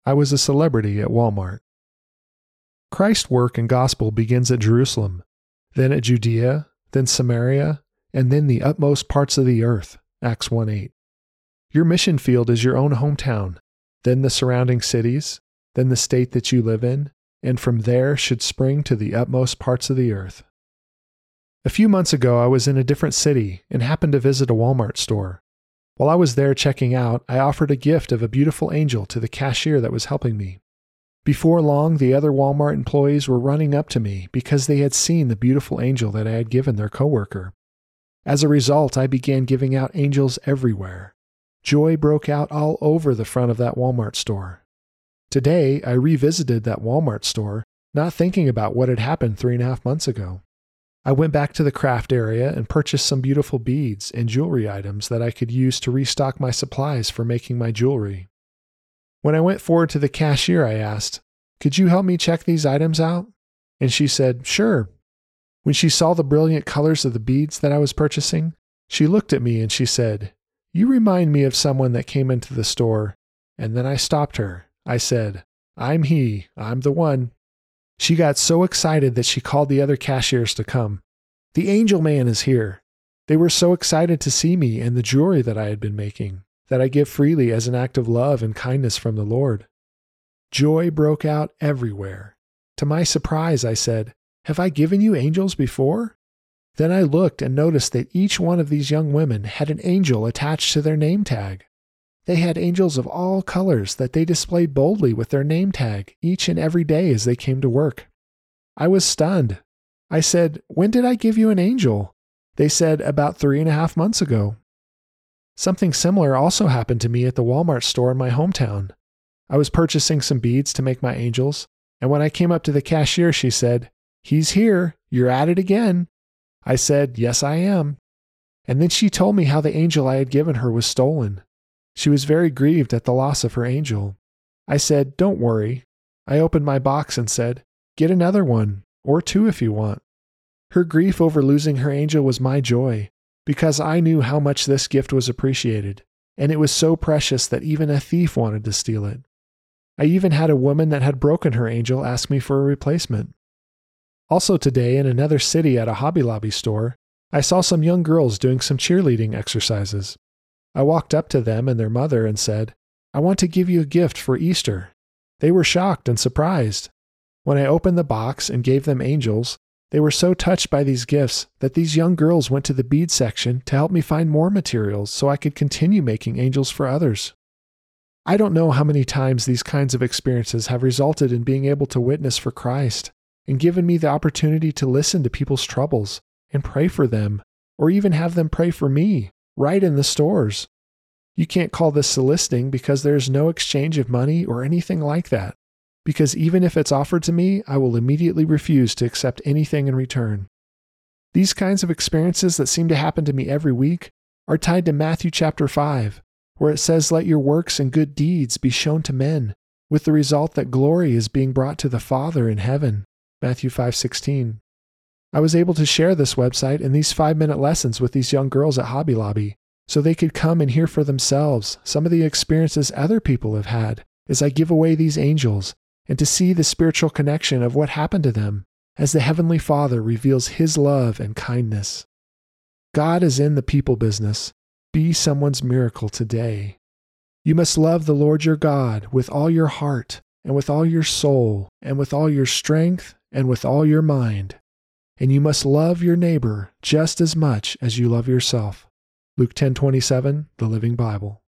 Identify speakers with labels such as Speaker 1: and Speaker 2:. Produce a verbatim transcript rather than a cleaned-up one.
Speaker 1: I was a celebrity at Walmart. Christ's work and gospel begins at Jerusalem, then at Judea, then Samaria, and then the utmost parts of the earth, Acts one eight. Your mission field is your own hometown, then the surrounding cities, then the state that you live in, and from there should spring to the utmost parts of the earth. A few months ago, I was in a different city and happened to visit a Walmart store. While I was there checking out, I offered a gift of a beautiful angel to the cashier that was helping me. Before long, the other Walmart employees were running up to me because they had seen the beautiful angel that I had given their coworker. As a result, I began giving out angels everywhere. Joy broke out all over the front of that Walmart store. Today, I revisited that Walmart store, not thinking about what had happened three and a half months ago. I went back to the craft area and purchased some beautiful beads and jewelry items that I could use to restock my supplies for making my jewelry. When I went forward to the cashier, I asked, "Could you help me check these items out?" And she said, "Sure." When she saw the brilliant colors of the beads that I was purchasing, she looked at me and she said, "You remind me of someone that came into the store." And then I stopped her. I said, "I'm he. I'm the one." She got so excited that she called the other cashiers to come. "The angel man is here." They were so excited to see me and the jewelry that I had been making, that I give freely as an act of love and kindness from the Lord. Joy broke out everywhere. To my surprise, I said, "Have I given you angels before?" Then I looked and noticed that each one of these young women had an angel attached to their name tag. They had angels of all colors that they displayed boldly with their name tag each and every day as they came to work. I was stunned. I said, "When did I give you an angel?" They said, "About three and a half months ago." Something similar also happened to me at the Walmart store in my hometown. I was purchasing some beads to make my angels, and when I came up to the cashier, she said, "He's here. You're at it again." I said, "Yes, I am." And then she told me how the angel I had given her was stolen. She was very grieved at the loss of her angel. I said, "Don't worry." I opened my box and said, "Get another one, or two if you want." Her grief over losing her angel was my joy, because I knew how much this gift was appreciated, and it was so precious that even a thief wanted to steal it. I even had a woman that had broken her angel ask me for a replacement. Also today, in another city at a Hobby Lobby store, I saw some young girls doing some cheerleading exercises. I walked up to them and their mother and said, "I want to give you a gift for Easter." They were shocked and surprised. When I opened the box and gave them angels, they were so touched by these gifts that these young girls went to the bead section to help me find more materials so I could continue making angels for others. I don't know how many times these kinds of experiences have resulted in being able to witness for Christ and given me the opportunity to listen to people's troubles and pray for them, or even have them pray for me, right in the stores. You can't call this soliciting because there is no exchange of money or anything like that, because even if it's offered to me, I will immediately refuse to accept anything in return. These kinds of experiences that seem to happen to me every week are tied to Matthew chapter five, where it says, "Let your works and good deeds be shown to men, with the result that glory is being brought to the Father in heaven." Matthew five sixteen. I was able to share this website and these five-minute lessons with these young girls at Hobby Lobby, so they could come and hear for themselves some of the experiences other people have had as I give away these angels, and to see the spiritual connection of what happened to them as the Heavenly Father reveals His love and kindness. God is in the people business. Be someone's miracle today. You must love the Lord your God with all your heart, and with all your soul, and with all your strength, and with all your mind. And you must love your neighbor just as much as you love yourself. Luke ten twenty-seven, the Living Bible.